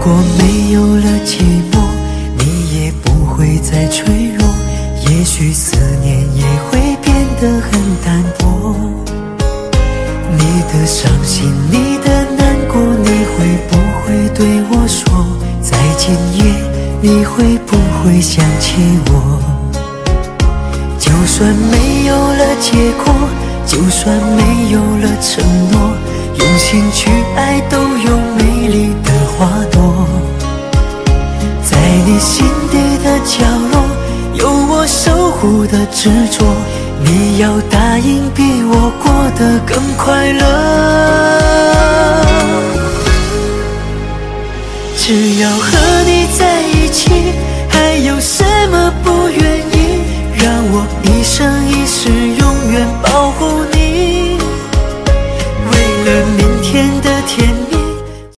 果没有了寂寞，你也不会再脆弱，也许思念也会变得很淡薄。你的伤心，你的难过，你会不会对我说？在今夜，你会不会想起我？就算没有了结果，就算没有了承诺，用心去爱都有美丽的花朵。在你心底的角落，有我守护的执着，你要答应比我过得更快乐。只要和你在一起，还有什么不愿意？让我一生一世永远保护你。